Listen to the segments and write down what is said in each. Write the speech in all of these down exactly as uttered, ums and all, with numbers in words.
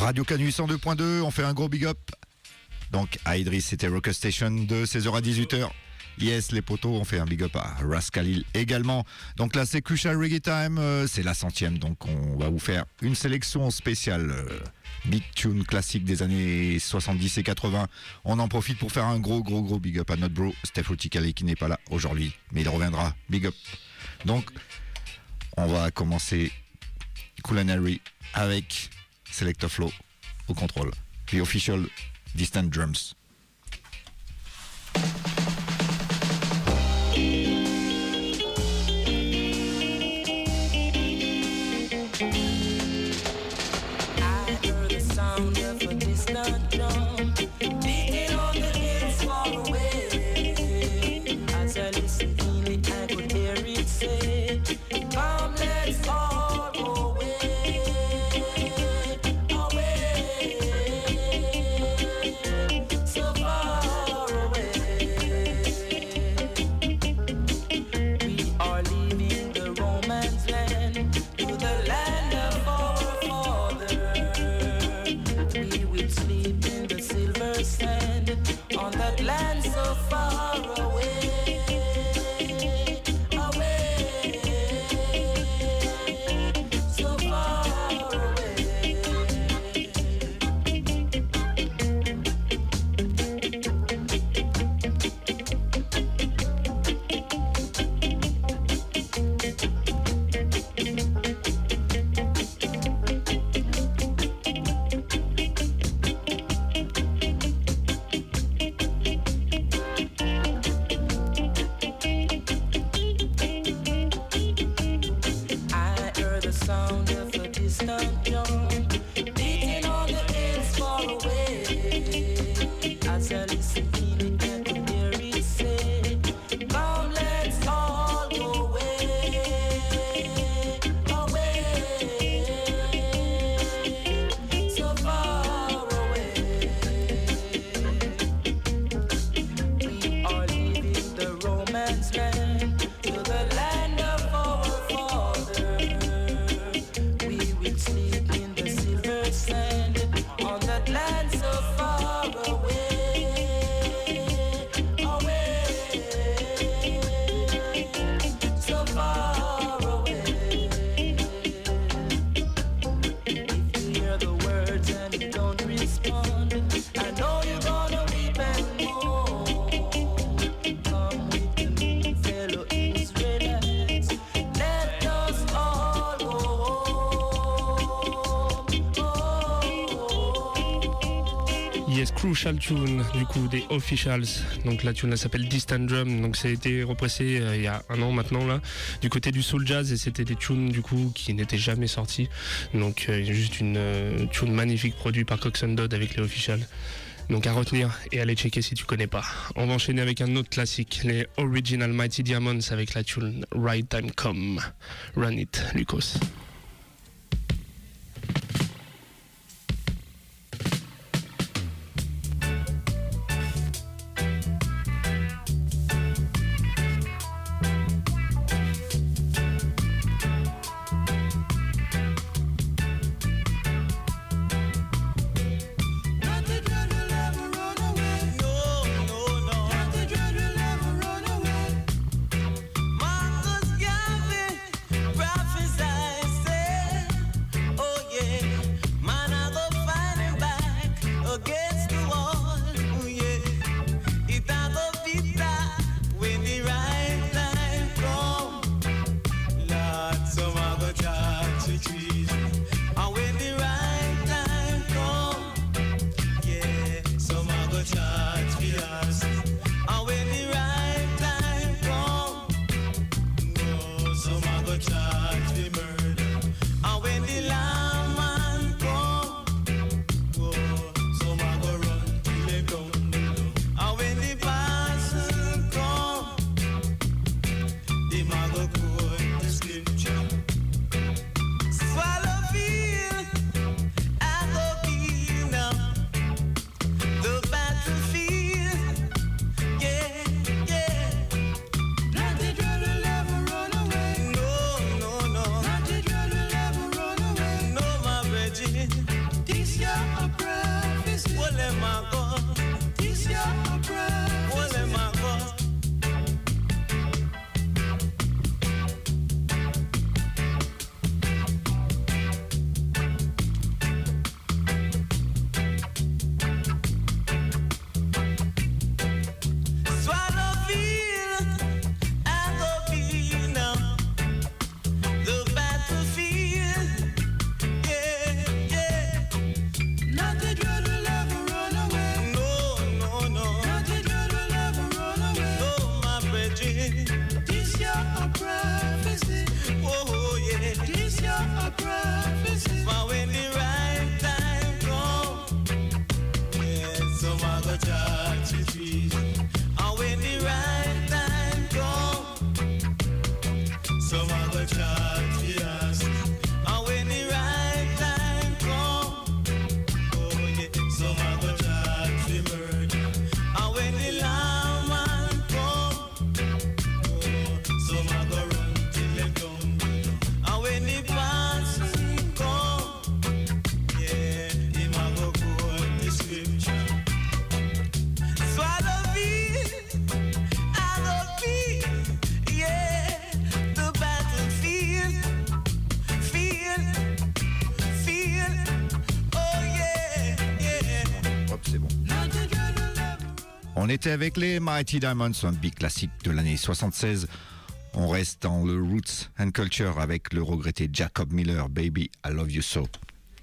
Radio Canu cent deux point deux, on fait un gros big up. Donc à Idriss, c'était Rocker Station de seize heures à dix-huit heures. Yes, les potos, on fait un big up à Ras Khalil également. Donc là, c'est Crucial Reggae Time, euh, c'est la centième, donc on va vous faire une sélection spéciale. Euh, big tune classique des années soixante-dix et quatre-vingts. On en profite pour faire un gros, gros, gros big up à notre bro, Steph Ruticali, qui n'est pas là aujourd'hui, mais il reviendra. Big up. Donc, on va commencer Culinary avec Selector Flow au contrôle. The Official Distant Drums. Crucial Tune du coup des Officials, donc la tune elle s'appelle Distant Drum, donc ça a été repressé euh, il y a un an maintenant là du côté du soul jazz, et c'était des tunes du coup qui n'étaient jamais sorties, donc euh, juste une euh, tune magnifique produite par Cox and Dodd avec les Officials, donc à retenir et aller checker si tu connais pas. On va enchaîner avec un autre classique, les Original Mighty Diamonds avec la tune Right Time Come. Run it, Lucas. On était avec les Mighty Diamonds, un big classique de l'année soixante-seize. On reste dans le roots and culture avec le regretté Jacob Miller, Baby, I Love You So.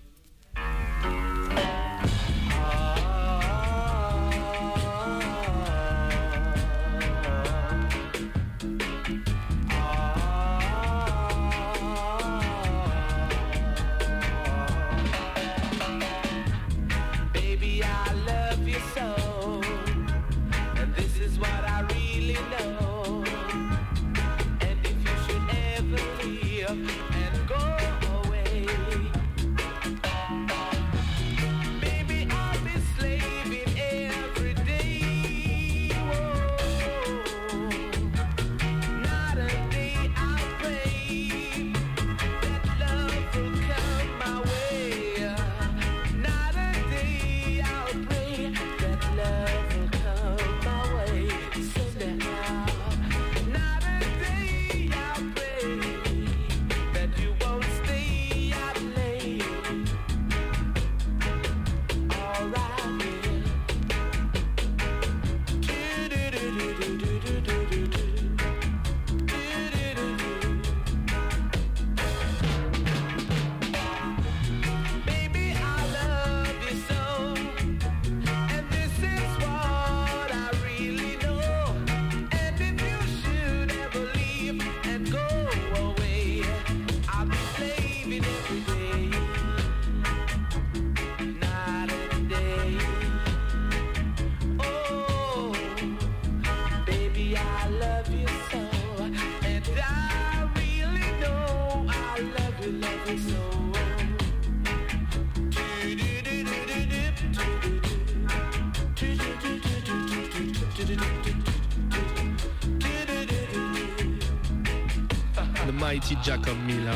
The mighty Jacob Miller.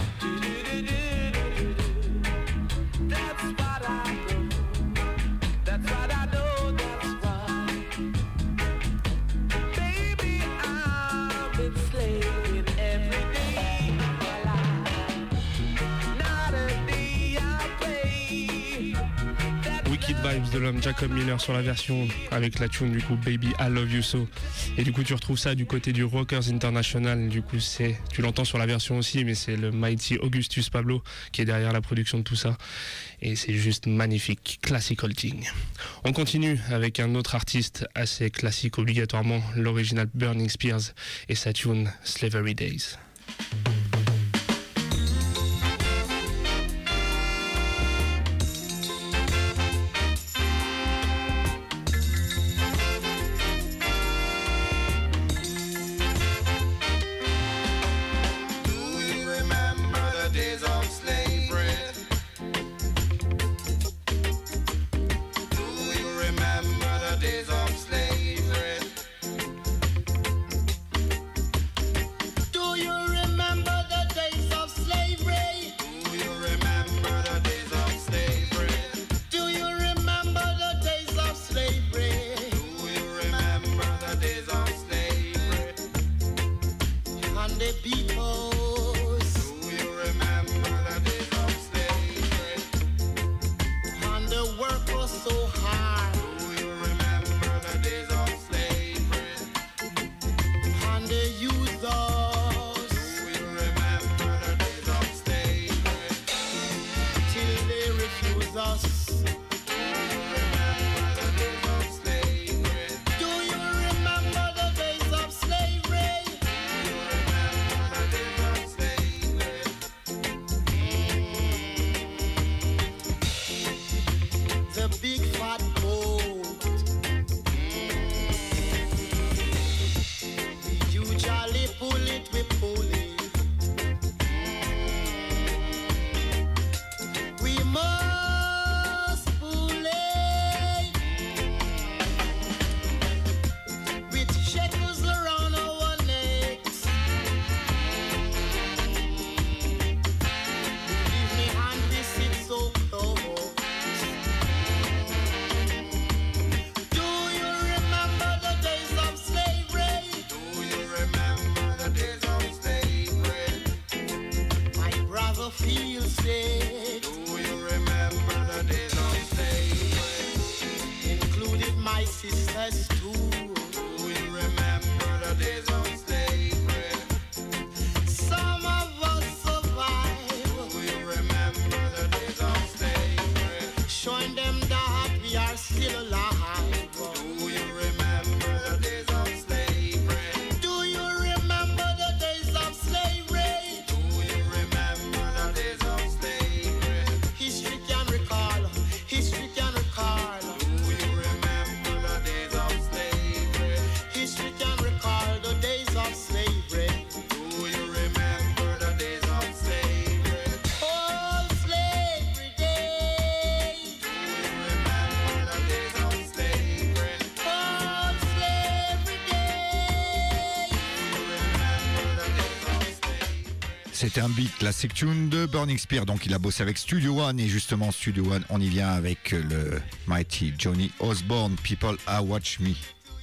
Wicked Vibes de l'homme Jacob Miller sur la version avec la tune du coup Baby I Love You So. Et du coup tu retrouves ça du côté du Rockers International. Du coup c'est, tu l'entends sur la version aussi, mais c'est le mighty Augustus Pablo qui est derrière la production de tout ça. Et c'est juste magnifique, classical thing. On continue avec un autre artiste assez classique obligatoirement, l'original Burning Spears et sa tune Slavery Days. Do you remember C'était un beat classic tune de Burning Spear, donc il a bossé avec Studio One, et justement Studio One, on y vient avec le mighty Johnny Osborne, People Are Watch Me.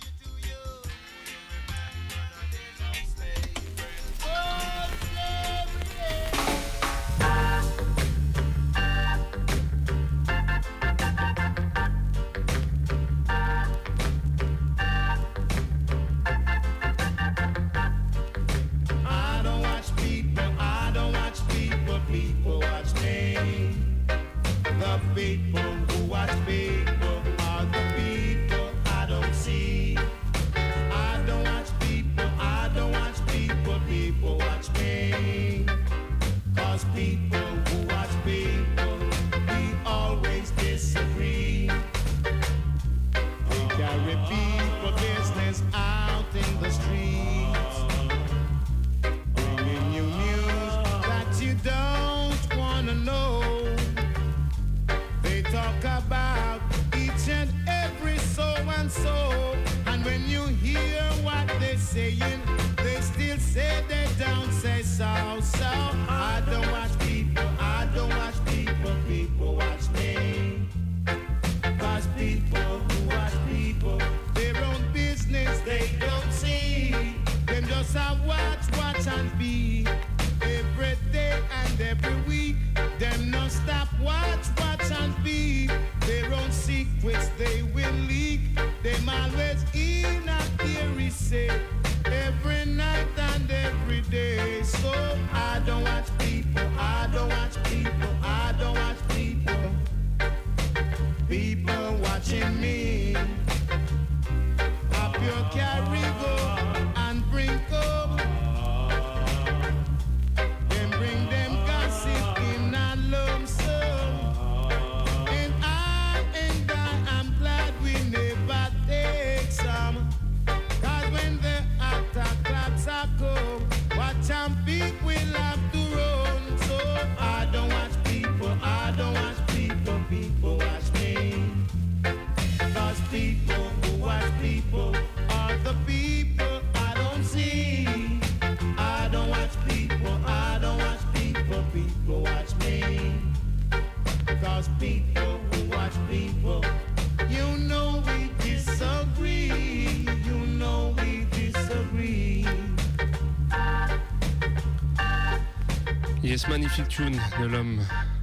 Yes, magnifique tune de l'homme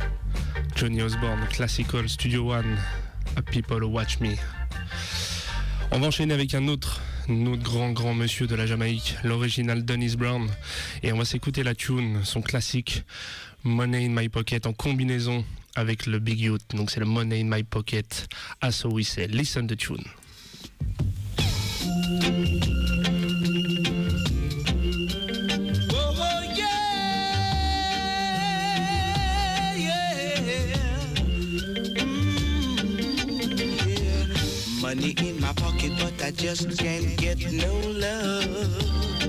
Johnny Osborne, Classical, Studio One, A People Who Watch Me. On va enchaîner avec un autre, un autre grand grand monsieur de la Jamaïque, l'original Dennis Brown, et on va s'écouter la tune, son classique Money in My Pocket en combinaison avec le Big Youth. Donc c'est le Money in My Pocket, as so we say. Listen the tune. Money in my pocket, but I just can't get no love.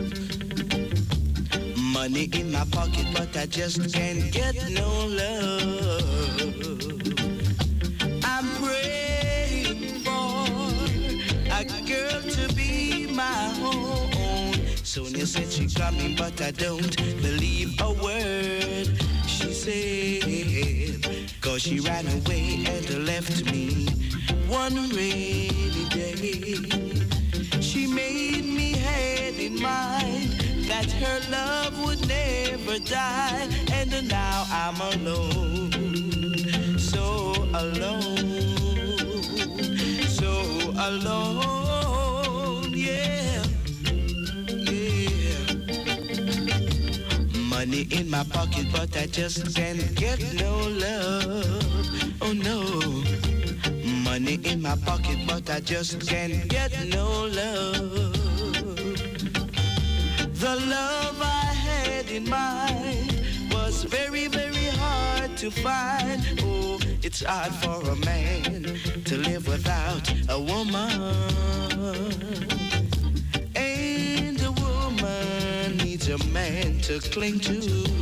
Money in my pocket, but I just can't get no love. I'm praying for a girl to be my own. Sonia said she's coming, but I don't believe a word she said, 'cause she ran away and left me one rainy day. She made me had in mind that her love would never die, and now I'm alone, so alone, so alone, yeah, yeah. Money in my pocket, but I just can't get no love, oh no. Money in my pocket, but I just can't get no love. The love I had in mind was very, very hard to find. Oh, it's hard for a man to live without a woman. And a woman needs a man to cling to.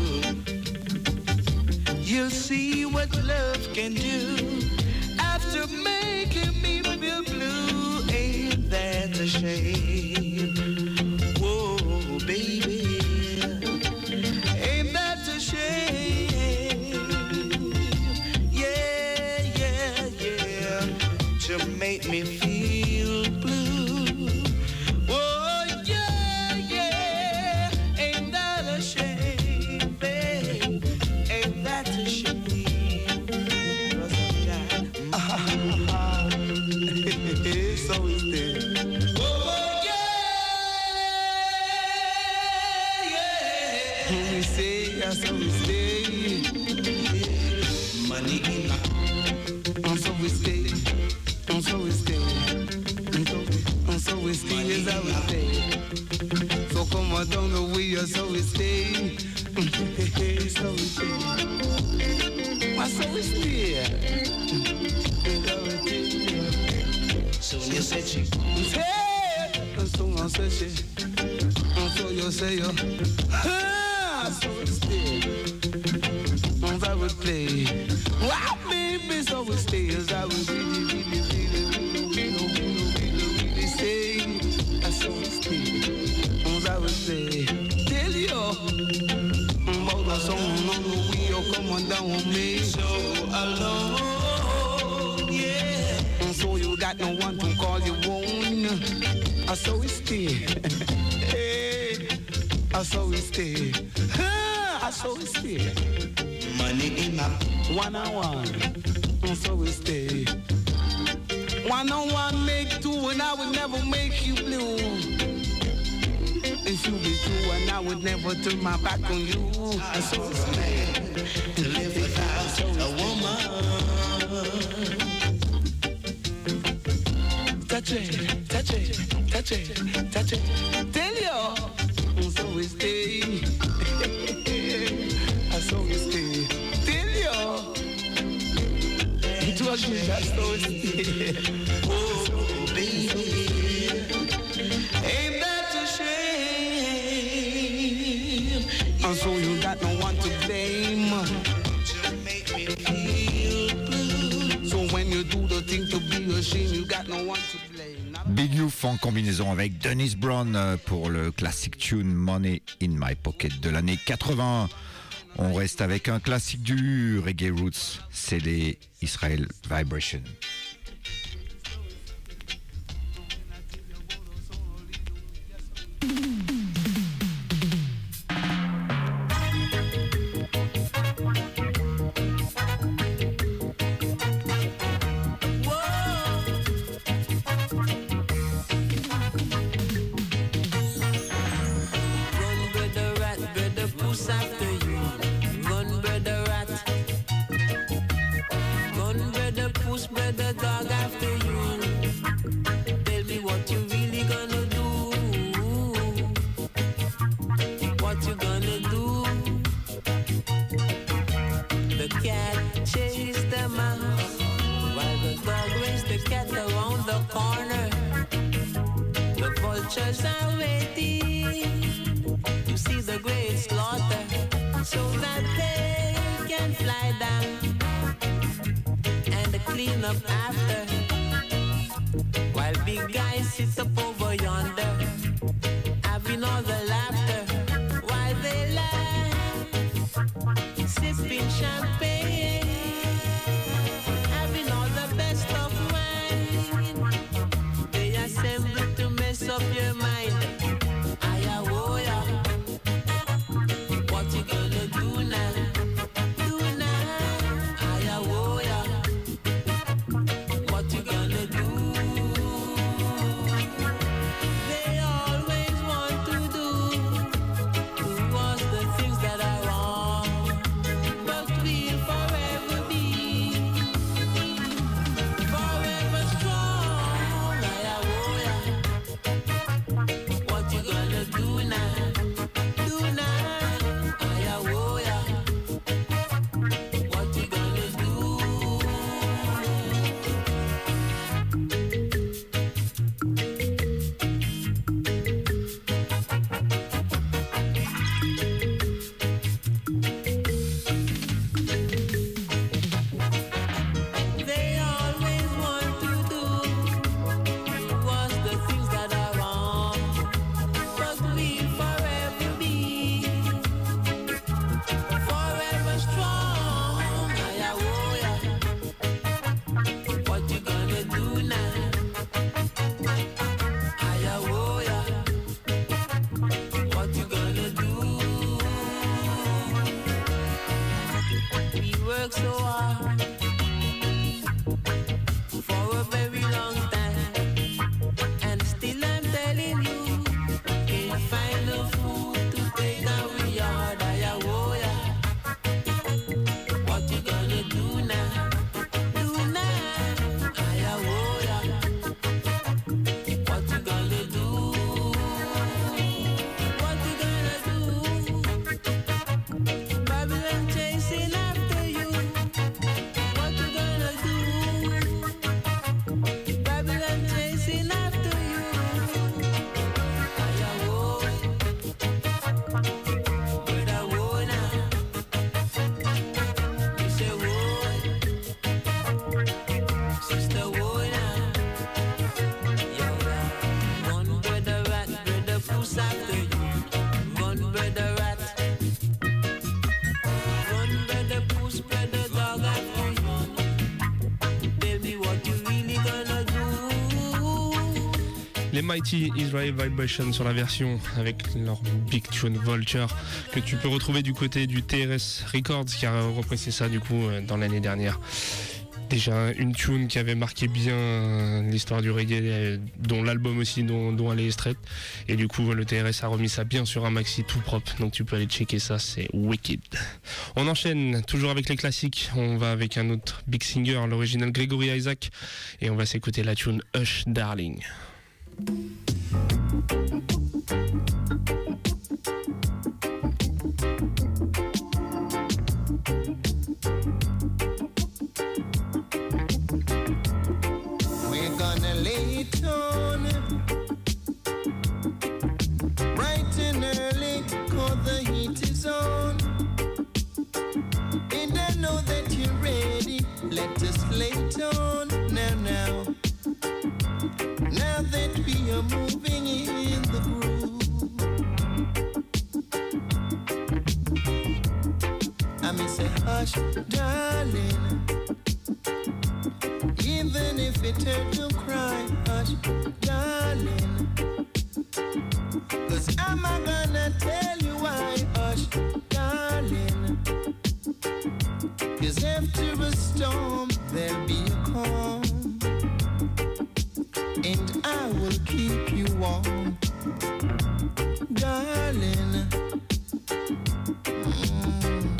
You'll see what love can do. After making me feel blue, ain't that a shame? Whoa, baby, ain't that we stay. Money in my. And so we stay. And so we stay. And so, and so we stay is how we stay. So come on down the way, so we stay. So we stay. And so we stay. So you said she. Hey! And so I said she. And so you say you. Ah! So we stay. And I would play. Wow, baby, so we stay as I would really, really, really, really, really, really, really stay. And so we stay. And I would play. Tell you. About the song on the wheel, come on down with me. So alone, yeah. And so you got no one to call you own. I saw we stay. Hey, I saw we stay. I saw we stay. Money in my one on one. And so we stay. One on one make two, and I would never make you blue. If you be true, and I would never turn my back on you. I saw we stay. To live without a woman. Touch it, touch it, touch it, touch it. Tell you, so we stay. I saw we stay. Tell you, it was just so we stay. Oh, baby, ain't that a shame? And so you got no one to blame. To make me feel blue. So when you do the thing to be ashamed, you got no one to blame. Big Youth en combinaison avec Dennis Brown pour le classic tune Money in My Pocket de l'année quatre-vingts. On reste avec un classique du reggae roots, c'est les Israel Vibration. Les Mighty Israel Vibration sur la version avec leur big tune Vulture que tu peux retrouver du côté du T R S Records qui a représenté ça du coup dans l'année dernière. Déjà une tune qui avait marqué bien l'histoire du reggae, dont l'album aussi dont, dont elle est extraite. Et du coup le T R S a remis ça bien sur un maxi tout propre, donc tu peux aller checker ça, c'est wicked. On enchaîne toujours avec les classiques, on va avec un autre big singer, l'original Gregory Isaac, et on va s'écouter la tune Hush Darling. Let us lay it on now, now. Now that we are moving in the groove, I may say hush, darling. Even if it hurt to cry, hush, darling. Cause I'm not gonna tell you why, hush, darling. Cause after a storm, there'll be a calm, and I will keep you warm, darling. Mm.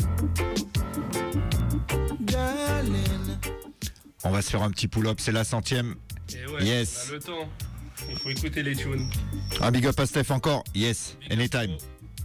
Darling. On va se faire un petit pull-up, c'est la centième. Et ouais, yes. On a le temps. Il faut écouter les tunes. Un big up à Steph encore. Yes, big anytime.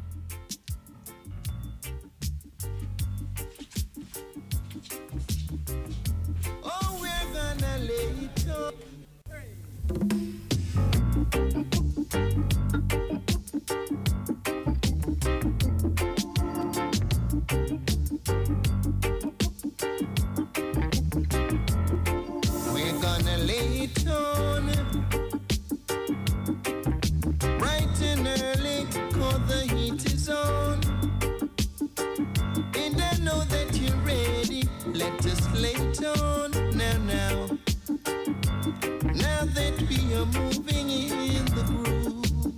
Let us lay it on now, now. Now that we are moving in the groove,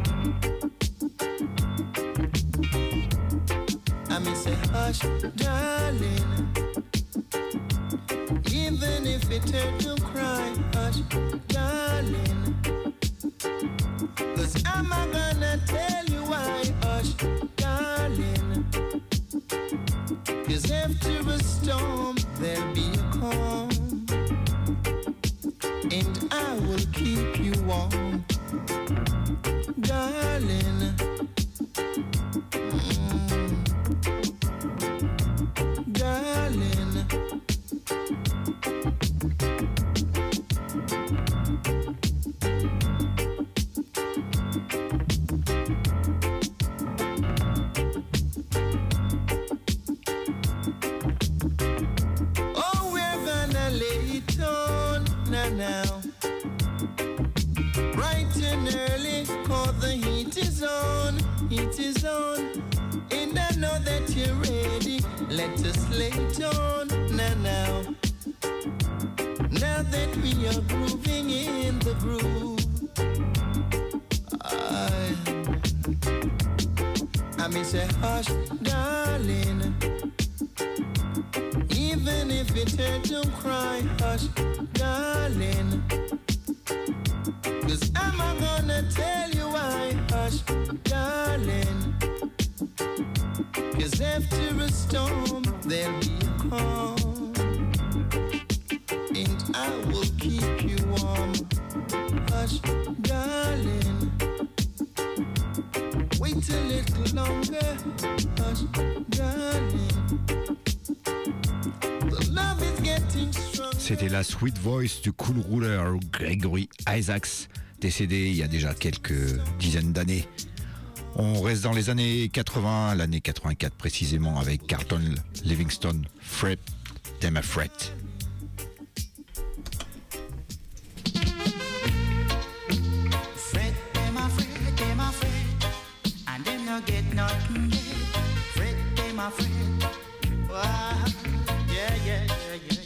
I may say hush, darling. Even if it hurt to cry, hush, darling. Cause I'm not gonna tell you why, hush, darling. Cause after a storm, there'll be a calm, and I will keep you warm, darling. Mm. Darling. Now, bright and early, cause the heat is on, heat is on, and I know that you're ready. Let us lay it on now, now. Now that we are grooving in the groove, I, I may say hush, darling. Even if it hurt, don't cry, hush, darling. Cause I'm not gonna tell you why, hush, darling. Cause after a storm, there'll be a calm, and I will keep you warm, hush, darling. Wait a little longer, hush, darling. C'était la sweet voice du cool ruler Gregory Isaacs, décédé il y a déjà quelques dizaines d'années. On reste dans les années quatre-vingts, l'année quatre-vingt-quatre précisément, avec Carlton Livingston, Fret Them a Fret. Fret them a fret, them a fret, and them no get nothing yet. Fret them a fret, wow, yeah, yeah, yeah, yeah.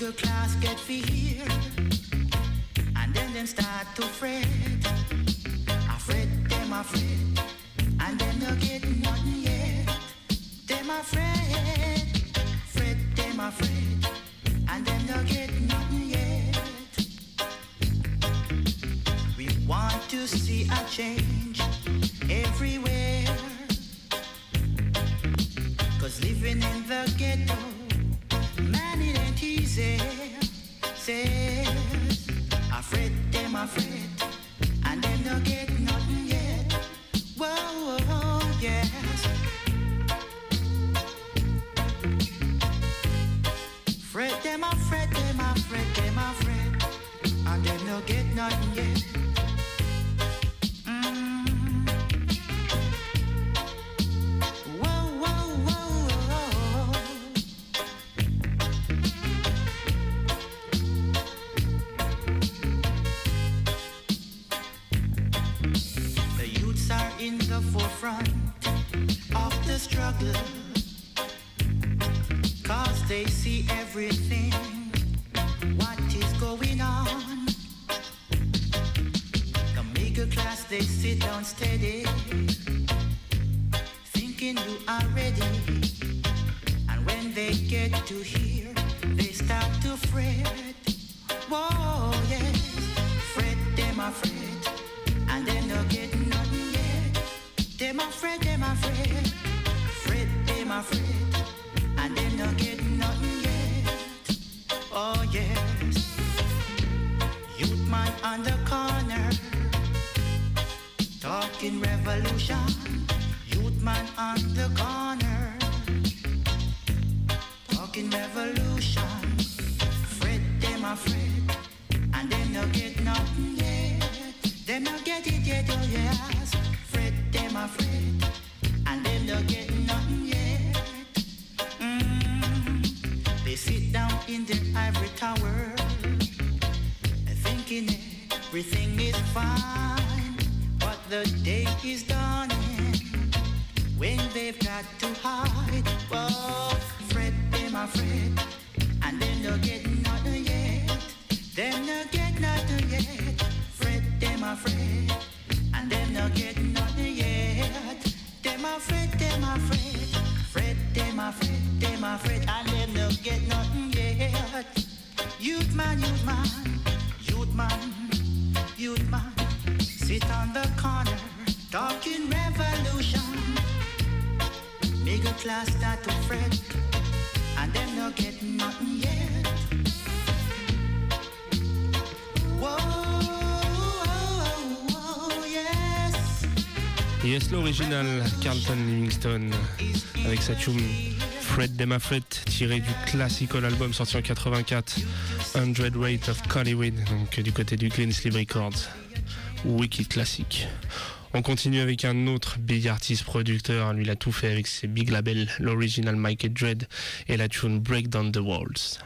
middle class get fear, and then them start to fret. I fret, them I fret, and then they get nothing yet. Them I fret, fret, them I fret, and then they get nothing yet. We want to see a change everywhere, 'cause living in the ghetto, man, it ain't easy. Says, I fret, them I fret, and then they get nothing yet. Whoa, whoa, yes. Fret, them I fret, them I fret, them I fret, and then they get nothing yet. Forefront of the struggle, 'cause they see everything, what is going on. The middle class, they sit down steady, thinking you are ready, and when they get to here, they start to fret. Whoa, yes, fret, them are fret, and then they'll get nothing yet. Them afraid, them afraid, fret, them afraid, and then don't get nothing yet. Oh yes, youth man on the corner, talking revolution. Youth man on the corner, talking revolution. Fret, them afraid, and then don't get nothing yet. Them not get it yet, oh yes. Them afraid, and them don't get nothing yet. Mm. They sit down in their ivory tower, thinking everything is fine, but the day is dawning when they've got to hide. Oh, fret, them afraid, and them don't get nothing yet. Them don't get nothing yet. Fret, them afraid, and them don't get nothing yet. Them afraid, them afraid, fret, them afraid, them afraid, and them don't get nothing yet. Youth man, youth man, youth man, youth man, sit on the corner, talking revolution. Middle class start to fret, and them don't get nothing yet. Whoa. Yes, l'original Carlton Livingston avec sa tune Fred Dem Fred, tiré du classical album sorti en quatre-vingt-quatre, hundred Rate of Hollywood, donc du côté du Clean Sleeve Records. Wicked classique. On continue avec un autre big artist producteur, lui il a tout fait avec ses big labels, l'original Michael Dread et la tune Break Down the Walls.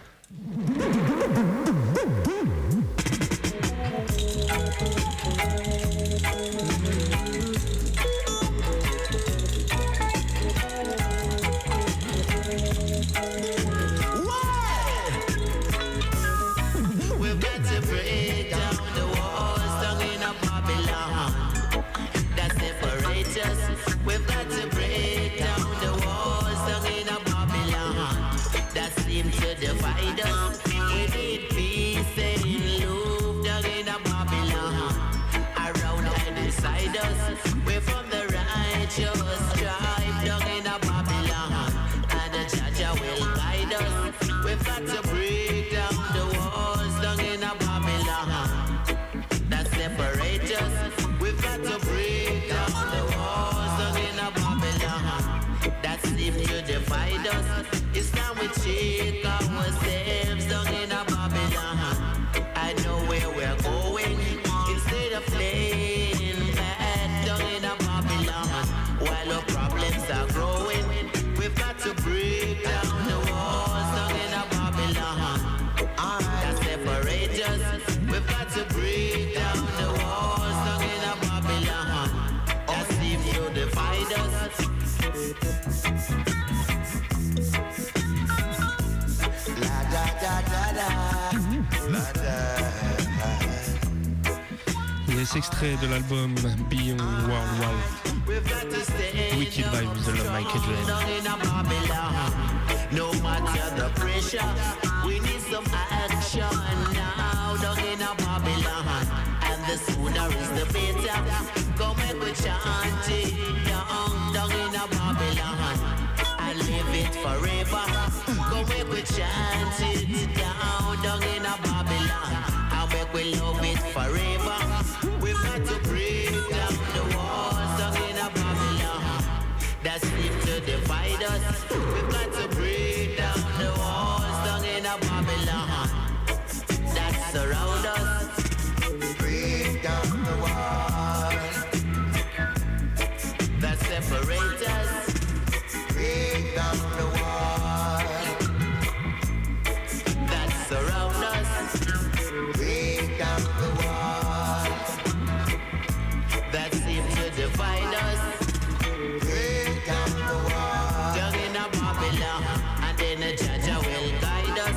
We've got to break down the walls down in a Babylon that seem to divide us. We need peace and love down in a Babylon. Around and inside us, we're from the righteous tribe down in a Babylon, and the judge will guide us. We've got to break down the walls down in a Babylon that separate us. We've got to break down the walls down in a Babylon that seem to divide us. It's time we check ourselves down in a Babylon. I know where we're going instead of playing bad down in a Babylon. While our problems are growing, we've got to break down the walls down in a Babylon that separate us. We've got to break down the walls down in a Babylon that seem to divide us. pièce extrait de l'album Beyond World Wow. Wicked Vibes de la Mikey Dread. No matter the pressure, we need some action now down in a Babylon. And the sooner is the better. Go make we chant it down, down in a Babylon. And live it forever. Go make we chant it down, down in a Babylon. And make we love it forever. We've got to break down the walls down in a Babylon. That's it to divide us. We've got to break down the walls down in a Babylon that surround us. Break down the walls that separate us. Break down the walls that surround us. Break down the walls that seem to divide us. Break down the walls down in a Babylon, and then the Jaja will guide us.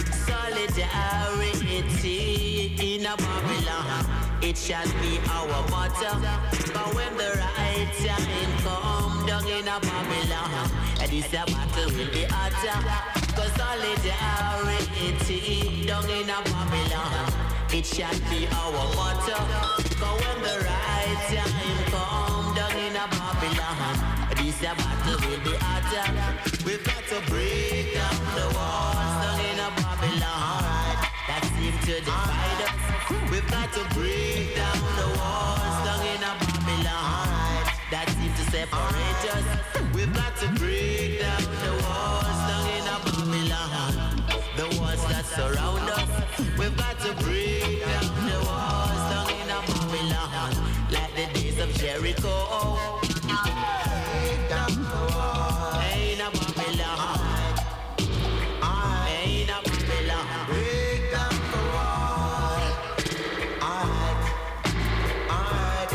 Solidarity in a Babylon, it shall be our motto. But when the right time come down in a Babylon, and this a battle will be hotter. Cause solidarity down in a Babylon, it shall be our motto. Cause when the right time come down in a Babylon, this a battle will be hotter. We've got to break down the walls down in a Babylon that seem to divide us. We've got to break down the walls down in a Babylon that seem to separate us. We've got to break down the walls down in a Babylon, the walls that surround us. We've got to break down the walls down in a Babylon like the days of Jericho. Break down the walls. Ain't a Babylon. Ain't a Babylon. Break down the walls. Alright. Alright.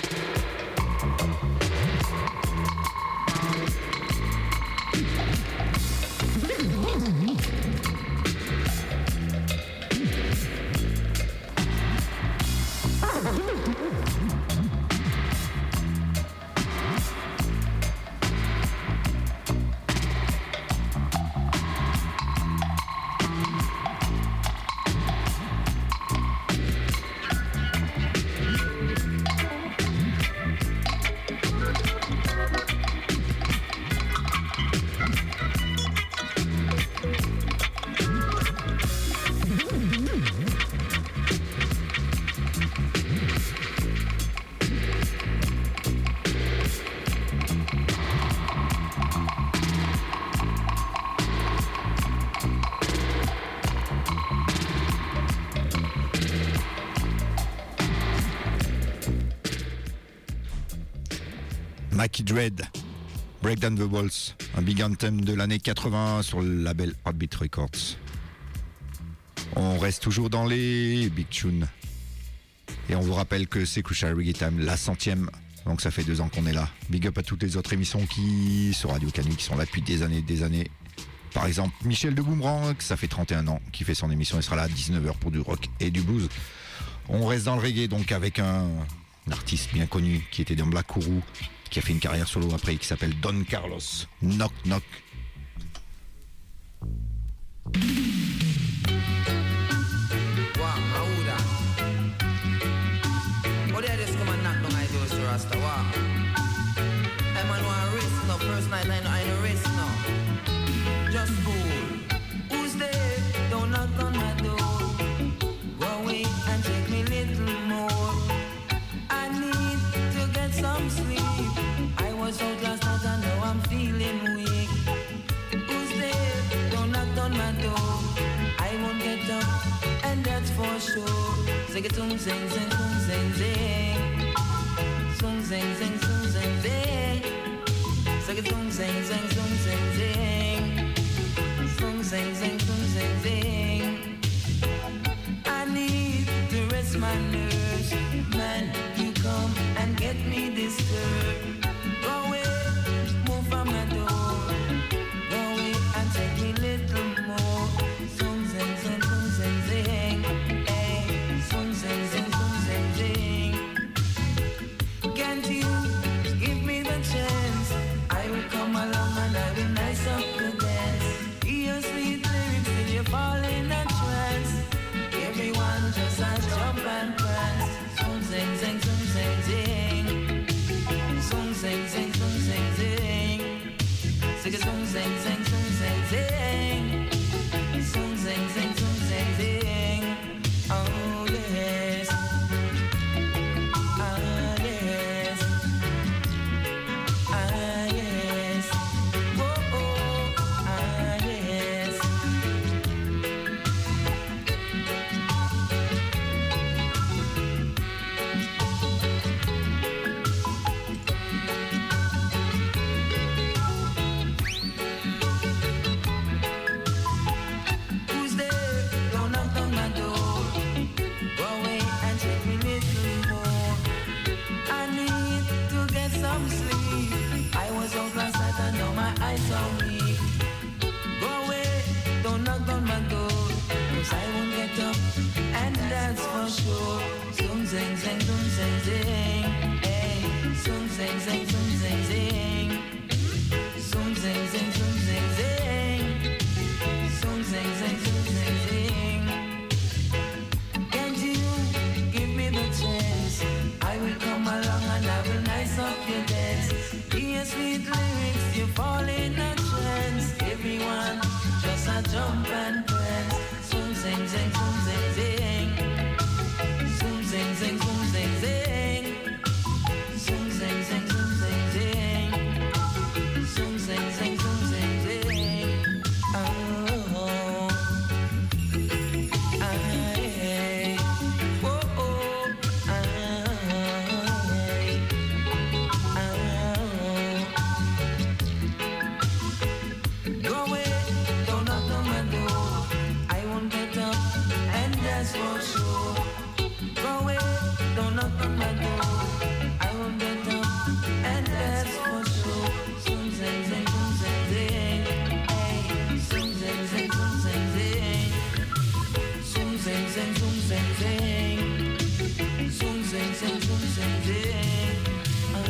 Mikey Dread, Break Down the Walls, un big anthem de l'année quatre-vingts sur le label Heartbeat Records. On reste toujours dans les big tunes. Et on vous rappelle que c'est Crucial Reggae Time, la centième. Donc ça fait deux ans qu'on est là. Big up à toutes les autres émissions qui sur Radio Canu, qui sont là depuis des années des années. Par exemple, Michel de Boomerang, ça fait trente et un ans, qui fait son émission. Il sera là à dix-neuf heures pour du rock et du blues. On reste dans le reggae, donc avec un, un artiste bien connu qui était dans Black Uhuru, qui a fait une carrière solo après, qui s'appelle Don Carlos. Knock Knock. Sing it, sing, sing, sing, sing, sing, sing, sing, sing, sing, sing, sing. Sing it, sing, sing, sing, sing, sing, sing, sing, sing, sing, sing, sing, sing. I need to rest my nerves, man. You come and get me disturbed. Go away, move from my door. Go away and take me little more. Sing, sing, sing, sing, sing, sing. Sing, sing, sing, sing, sing. Sung sing sing sung sing sing. Sung sing sing sung sing sing. Oh yes. Ah yes. Ah yes. Oh oh. Ah yes. Who's there? Don't knock on my door. Go away and take me little more. I need to get some sleep. I was on class night and now my eyes are weak. Go away, don't knock on my door, 'cause I won't get up, and that's for sure. Sung sing sing sung sing sing. Hey, sung sing sing sung sing sing. Sung sing sing sung sing sing. Sung sing sing sung sing sing. Can't you give me the chance? I will come along and I will nice up your dance. Hear sweet lyrics, you fall in a trance. Everyone just a jump and prance. Sung sing sing sung sing sing. Sung sing sing sung sing sing. Sung sing sing sung sing sing. Sung sing sing sung sing sing. Oh. Aye. Oh oh. Aye. Oh. Go away, don't knock on my door. I won't get up, and that's for sure. Go away, don't knock on my door. I won't get up, and that's for sure. Sung sing sing sung sing sing. Hey, sung sing sing sung sing sing. Sung sing sing sung sing sing. Sung sing sing sung sing sing. Oh.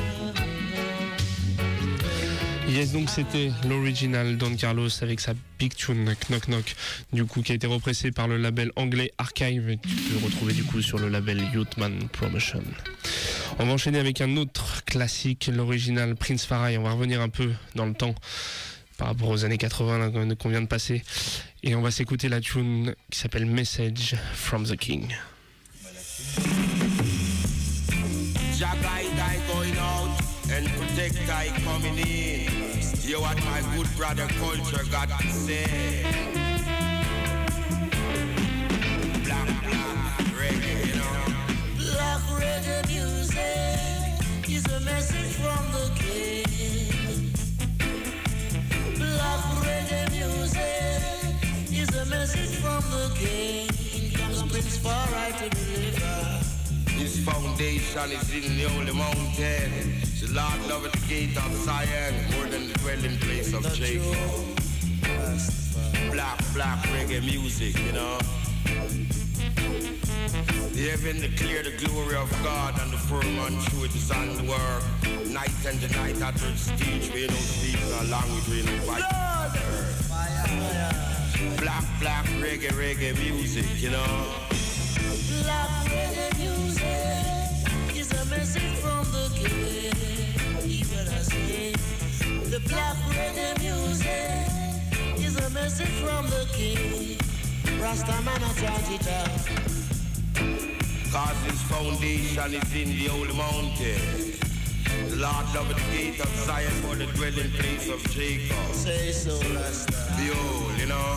Yes, donc c'était l'original Don Carlos avec sa big tune Knock Knock, du coup qui a été repressé par le label anglais Archive et que tu peux retrouver du coup sur le label Youthman Promotion. On va enchaîner avec un autre classique, l'original Prince Farai. On va revenir un peu dans le temps par rapport aux années quatre-vingts là, qu'on vient de passer, et on va s'écouter la tune qui s'appelle Message from the King. Jah guide I going out and protect I coming in. Hear what my good brother culture got to say. Black, black, reggae, you know. Black reggae music is a message from the king. Black reggae music is a message from the king. Comes Prince Farai to deliver. His foundation is in the holy mountain. The Lord loveth the gate of Zion more than the dwelling place of Jacob. Black, black reggae music, you know. The heaven declare the glory of God, and the firmament through it is on the work. Night and the night at the stage, we don't speak a language, we don't fight. Black, black reggae, reggae music, you know. Black reggae music is a message from the king. Even I say, the black reggae music is a message from the king. Rastaman a chant it out. Cause his foundation is in the holy mountain. The Lord loveth the gate of Zion for the dwelling place of Jacob. Say so, Rasta. Behold, you know.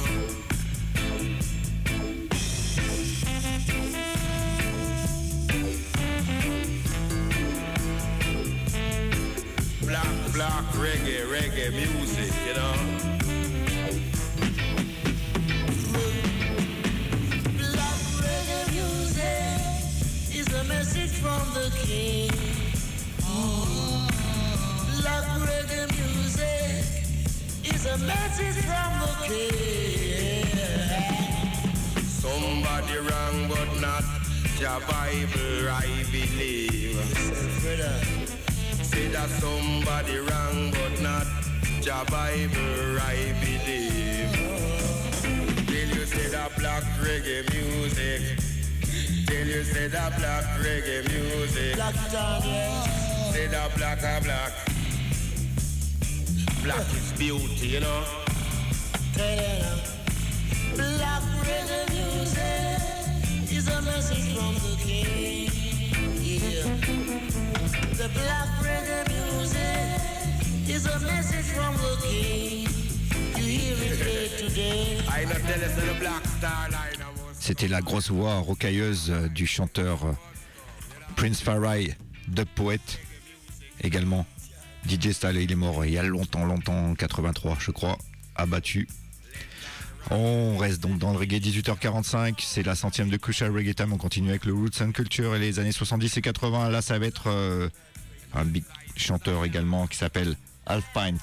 Black, black reggae, reggae music, you know. Black reggae music is a message from the king. Black reggae music is a message from the king. Somebody wrong but not your Bible, I believe. Say that somebody wrong but not your Bible, I believe. Till you say that black reggae music. Till you say that black reggae music. Black Daniel. Say that black a black. black is beauty, you know. Black reggae music is a message from the king. Yeah. The black reggae music is a message from the king. You hear it day to day. I not tell us the black star line. C'était la grosse voix rocailleuse du chanteur Prince Farai, Dub Poète. Également, D J Style, il est mort il y a longtemps, longtemps, en quatre-vingt-trois, je crois, abattu. On reste donc dans le reggae, dix-huit heures quarante-cinq, c'est la centième de Crucial Reggae Time. On continue avec le Roots and Culture et les années soixante-dix et quatre-vingts. Là, ça va être euh, un big chanteur également qui s'appelle Half Pint.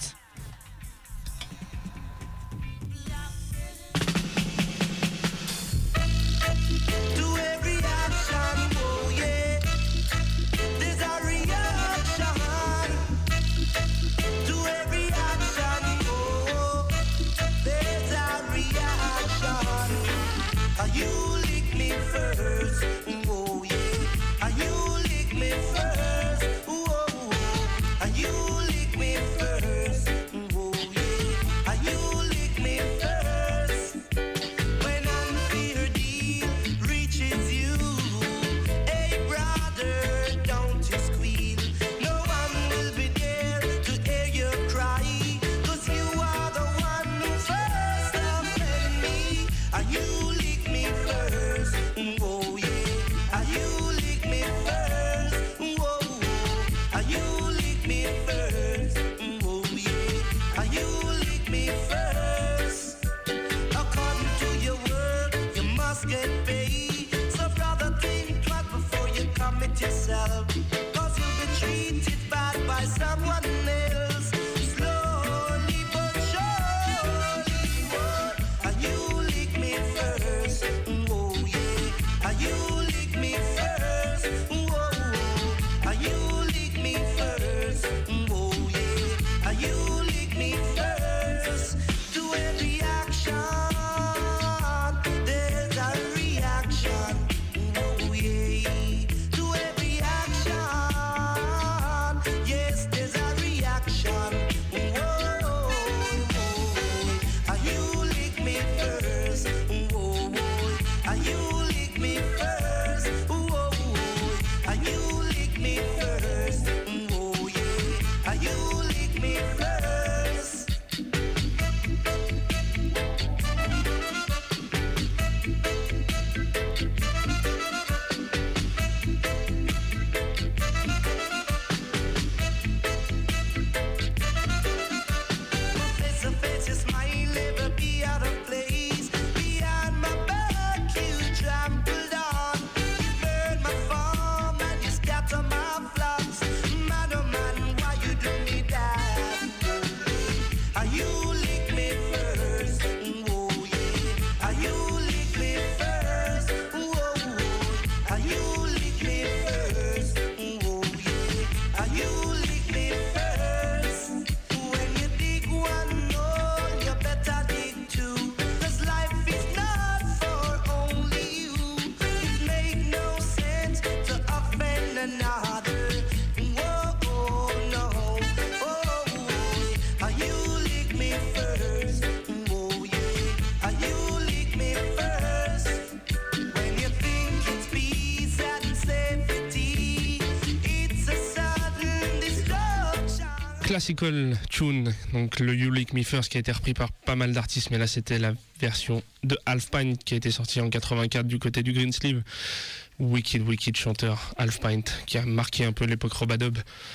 Classical tune, donc le You Lick Me First qui a été repris par pas mal d'artistes, mais là c'était la version de Half Pint qui a été sortie en quatre-vingt-quatre du côté du Greensleeve. Wicked, wicked chanteur Half Pint qui a marqué un peu l'époque Robadub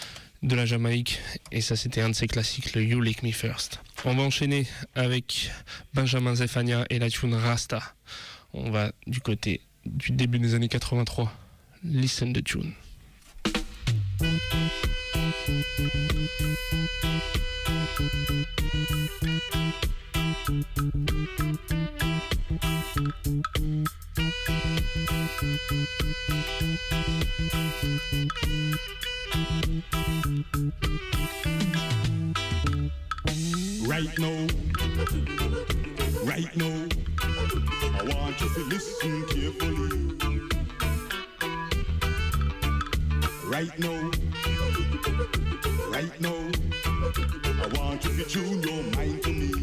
de la Jamaïque, et ça c'était un de ses classiques, le You Lick Me First. On va enchaîner avec Benjamin Zephania et la tune Rasta. On va du côté du début des années quatre-vingt-trois. Listen the tune. Right now, right now, I want you to listen carefully. Right now, right now, I want you to tune your mind to me.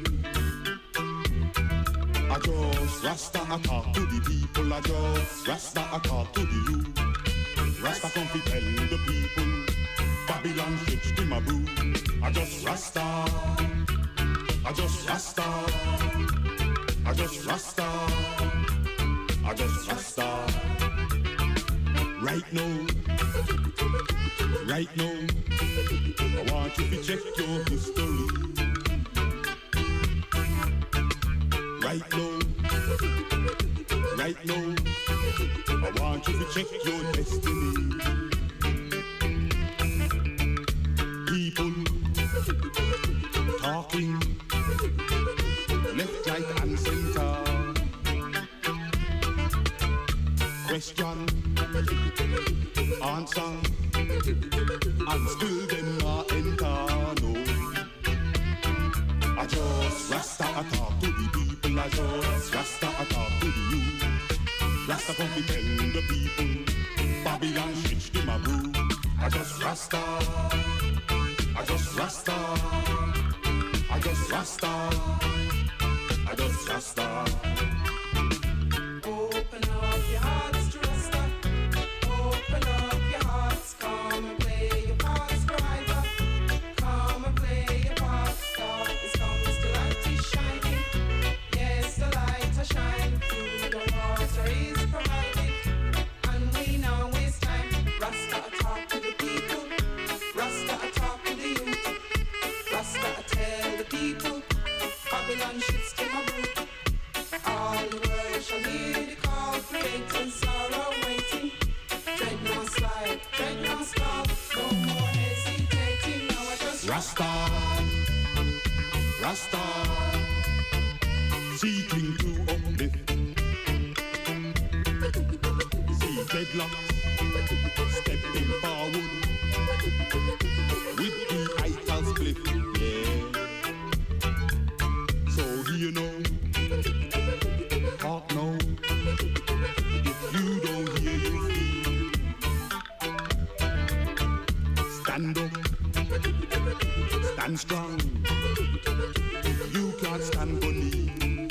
I just Rasta I talk to the people. I just Rasta I talk to the youth. Rasta come to tell the people Babylon fixed in my brew. I just Rasta. I just Rasta. I just Rasta. I just Rasta. Right now, right now, I want you to check your history. Right now, right now, I want you to check your destiny. People talking left, right, and center. Question, answer, and still them not enter, no. I just Rasta I talk to the people. I just Rasta I talk to the youth. Rasta come to tell the people Babylon switched in my brew. I just Rasta. I just Rasta. I just Rasta. I just Rasta. Open up your hearts to Rasta. Open up your hearts. Come and play your part, scriber. Come and play your part. Star is coming, the light is shining. Yes, the light is shining through. The water is provided, and we now waste time. Rasta talk to the people. Rasta talk to the youth. Rasta tell the people Babylon shits to my brew. All the world shall hear the call, fate and sorrow waiting. Tread no slide, tread no stop, no more hesitating. Now I just Rasta, Rasta, seeking to uplift. See dreadlocks stepping forward with the ital split, yeah. So you know, talk now. If you don't hear, you feel. Stand up, stand strong. You can't stand beneath.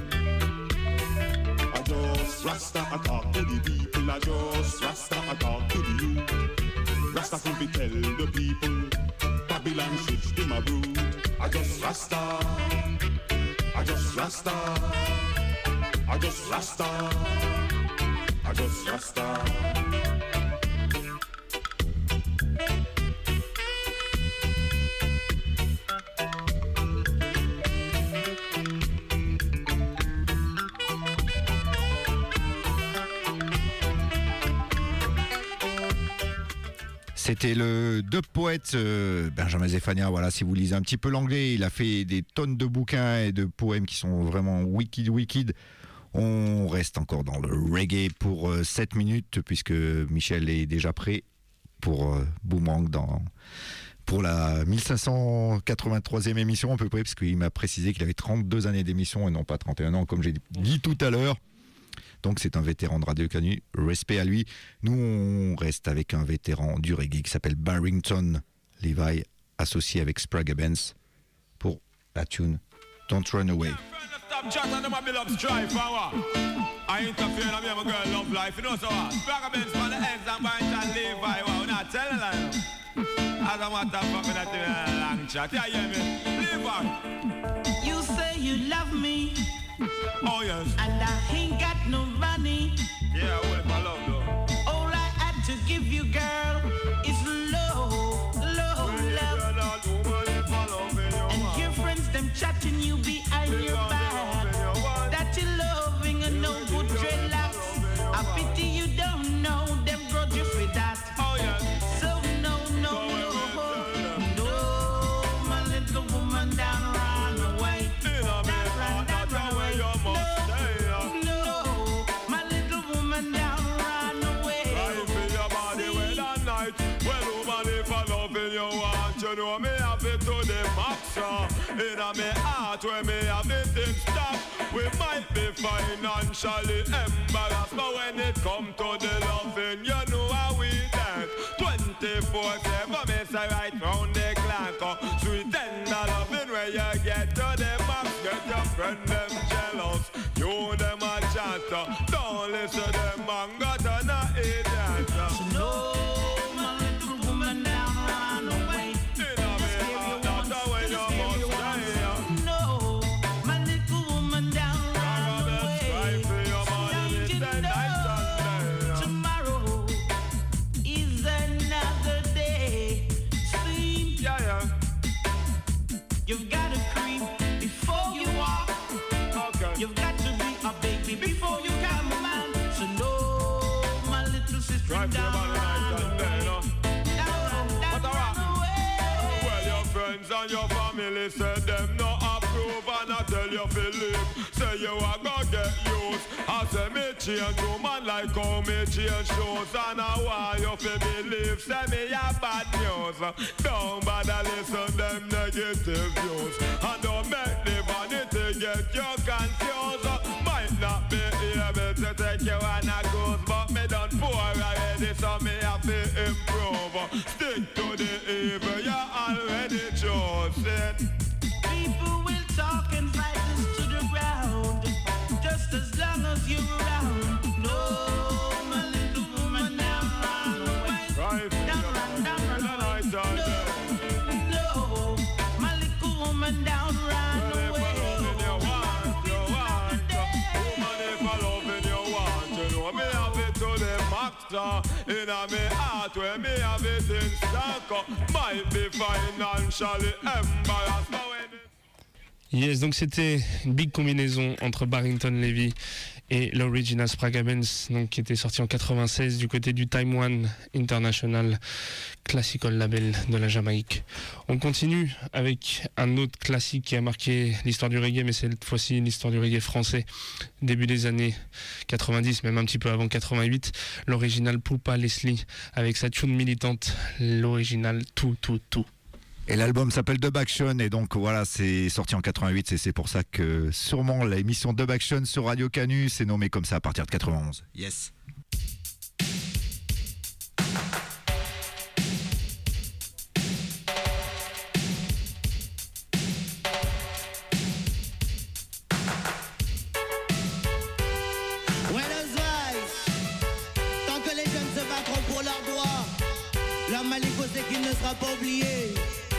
I just Rasta I talk to the people. I just Rasta I talk to the youth. Rasta come to tell the people Babylon switched in my brood. I just Rasta. I just Rasta. I just Rasta. I just Rasta. C'était le deux poètes euh, Benjamin Zefania. Voilà, si vous lisez un petit peu l'anglais, il a fait des tonnes de bouquins et de poèmes qui sont vraiment wicked, wicked. On reste encore dans le reggae pour euh, sept minutes puisque Michel est déjà prêt pour euh, Boomerang dans pour la mille cinq cent quatre-vingt-troisième émission à peu près, parce qu'il m'a précisé qu'il avait trente-deux années d'émission et non pas trente et un ans comme j'ai dit tout à l'heure. Donc c'est un vétéran de Radio Canu, respect à lui. Nous on reste avec un vétéran du reggae qui s'appelle Barrington Levi, associé avec Spragga Benz pour la tune Don't Run Away. You say you love me. Oh yes. And I ain't got no money. Yeah, what if I love though? All I had to give you, girl, is love, love, love. And your friends them chatting you behind your back that you loving and no good dreadlocks. I pity you don't know them grudge you for that. Oh yeah. So no, no, no, no, my little woman down run away. You know me have it to the max, uh. In me heart where me have it in stock. We might be financially embarrassed, but when it come to the loving, you know how we dance. twenty-four seven, me say right round the clock. clank. uh, Sweet tender loving where you get to the max. Get your friend them jealous, you them a chance. uh, Don't listen them man, got to not idiot. uh. No, my little woman down, run away. You know me, uh, that's the way you must stay. uh. No, my little woman down, run Gotta try away. for your money, Don't it's you the night and day. know uh. tomorrow is another day? Sleep, Yeah, yeah, you've got to creep before you walk. okay. You've got to be a baby before you come a man. So no, my little sister, Try for your down, money, night run and day, away. no? Down, down, What a rock. run away. Well, your friends and your family say them no approve and I tell you to live. Say you are gonna get used. I say me change woman like how me change shoes. And I want you to believe. Say me a bad news. Don't bother listen them negative views. And don't make the vanity get you confused. Might not be able to take you on a cruise, but me done poor already, so me have to improve. Stick to the evil you already chosen. People will talk and fight us to the ground, just as long as you're around. No, my little woman, now run away. Right, Down, run, down, run the night and away. day. No, my little woman, down, run Well, if away. I loving you want, you want. Woman, if I loving you want, you know me have it to the max. uh. In a me heart where me have it in stock. uh. Might be financially embarrassed, but when it- Yes, donc c'était une big combinaison entre Barrington Levy et l'Original Sprague Benz, donc qui était sorti en quatre-vingt-seize du côté du Time One International Classical Label de la Jamaïque. On continue avec un autre classique qui a marqué l'histoire du reggae, mais cette fois-ci l'histoire du reggae français, début des années quatre-vingt-dix, même un petit peu avant quatre-vingt-huit, l'original Poupa Leslie avec sa tune militante, l'original Tout Tout Tout. Et l'album s'appelle Dub Action et donc voilà, c'est sorti en quatre-vingt-huit et c'est pour ça que sûrement l'émission Dub Action sur Radio Canu c'est nommé comme ça à partir de quatre-vingt-onze. Yes. Buenos Aires, tant que les jeunes se battront pour leurs droits, leur maliko c'est qu'il ne sera pas oublié.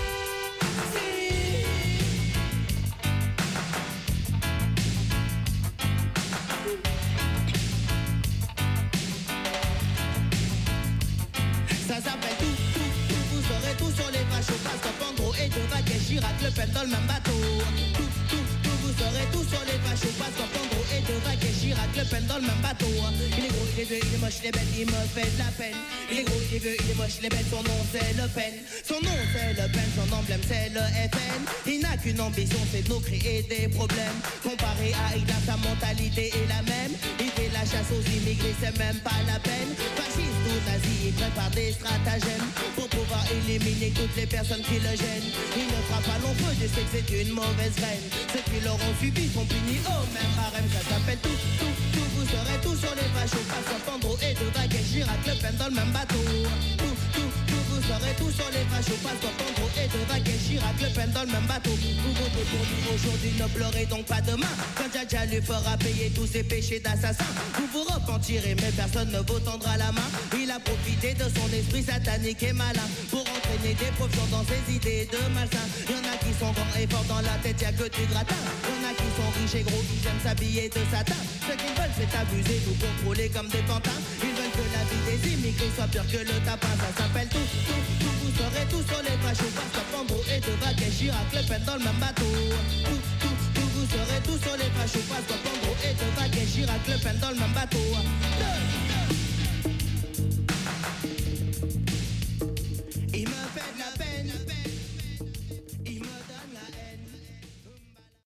Ça s'appelle tout, tout, tout, vous saurez tout sur les fachos, parce que Pandro et Devac et Chirac Le Pen dans le même bateau. Tout, tout, tout, vous saurez tout sur les fachos, parce que Pandro et Devac et Chirac Le Pen dans le même bateau. Il est gros, il est vieux, il est moche, il est bête, il me fait de la peine. Il est gros, il est vieux, il est moche, il est bête, son nom c'est Le Pen. Son nom c'est Le Pen, son emblème c'est le F N. Il n'a qu'une ambition, c'est de nous créer des problèmes. Comparé à Ida, sa mentalité est la même. Il fait la chasse aux immigrés, c'est même pas la peine. Fasciste ou nazi, il prépare des stratagèmes pour pouvoir éliminer toutes les personnes qui le gênent. Il ne fera pas long feu, je sais que c'est une mauvaise graine. Ceux qui l'auront suivi sont punis au même harem. Ça s'appelle tout, tout, tout, vous serez tous sur les fachos. Parce que Pandro et Devac et Chirac Le Pen dans le même bateau. Tout, tout, tout, vous serez tous sur les fachos. Parce que Pandro et Devac et Chirac Le Pen dans le même bateau. Vous votez pour nous aujourd'hui, ne pleurez donc pas demain. Quand Dja lui fera payer tous ses péchés d'assassin, vous vous repentirez mais personne ne vous tendra la main. Il a profité de son esprit satanique et malin pour entraîner des profs dans ses idées de malsain. Y'en a qui sont grands et forts dans la tête, y'a que du gratin. Y'en a qui sont riches et gros, qui aiment s'habiller de satin. Ce qu'ils veulent c'est abuser, nous contrôler comme des pantins. Ils veulent que la vie des immigrés soit pire que le tapin. Ça s'appelle tout, tout, tout, vous serez tous sur les fachos. Parce que Pandro et Devac et Chirac Le Pen dans le même bateau. Tout, tout, tout, vous serez tous sur les fachos. Parce que Pandro et Devac et Chirac Le Pen dans le même bateau. Deux.